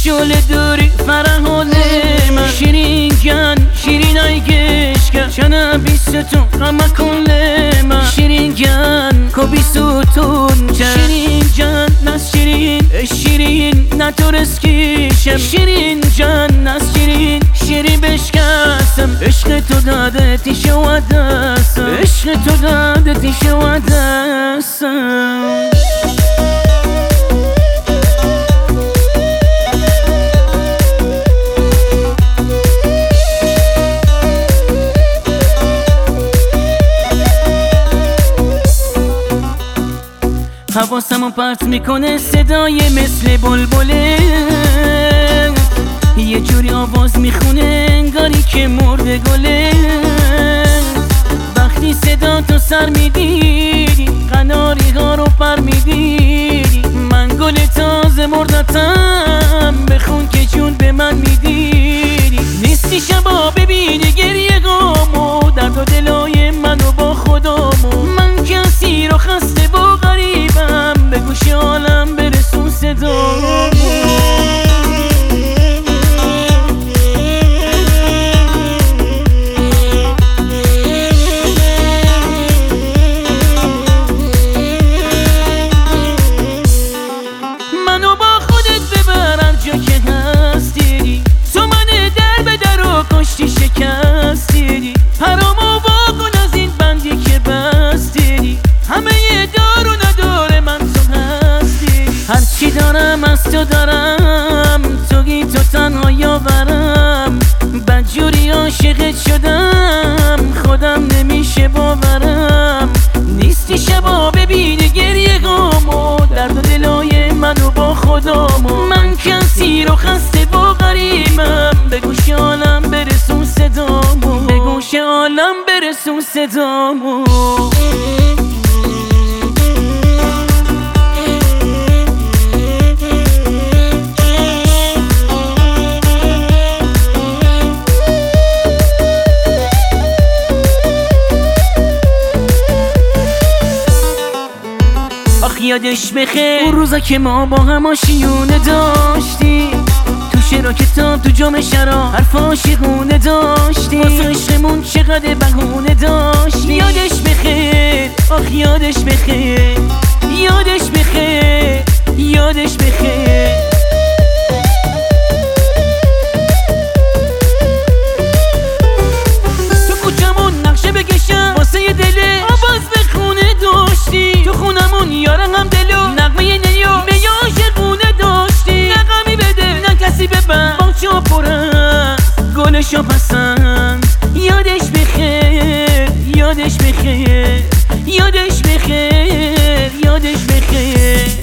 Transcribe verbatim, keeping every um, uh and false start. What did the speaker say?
شل دوری فرحانه من شیرین گن شیرین ای گشکن چنه بیستون غم کل من شیرین گن کو بیستون شیرین جن نس شیرین شیرین نتورس کیشم شیرین جن نس شیرین شیرین بشکستم عشق تو داده تیشه و دستم عشق تو داده تیشه و دستم حواسمو پرت میکنه صدای مثل بلبله یه جوری آواز میخونه انگاری که مرده گله وقتی صدا تو سر میدیدی قناری ها رو پر میدیدی من گل تازه مردتم بخون که جون به من میدیدی نیستی شبا ببینی گریه گامو درد و دلای منو با خدامو من کسی رو خسته با غریبم به گوش عالم برسون صدامو شکستی حرامو واکن از این بندی که بستی همه یه دار و نداره من تو هستی هرچی دارم از تو دارم توگی تو تنها یاورم بدجوری عاشقت شدم خودم نمیشه باورم نیستی شبا ببینی گریه گامو درد و دلای منو با خدامو من کسی رو خسته با غریبم به گوش عالم برسون صدامو به گوش عالم برسون صدامو آخ یادش بخیر اون روزا که ما با هم آشیونه داشتی تو شعر و کتاب تو جام شراب حرف عاشقونه داشتی واسه عشقمون چقدر بهونه داشتی یادش بخیر آخ یادش بخیر یادش بخیر یادش بخیر تو کوچمون نقشه بکشم واسه یه دله آواز بخونه داشتی تو خونمون یارم هم دلو نغمه نیو میو عاشقونه داشتی نغمی بده نه کسی ببن باچه ها پرن گلشو پسند یادش بخیر یادش بخیر یادش بخیر یادش بخیر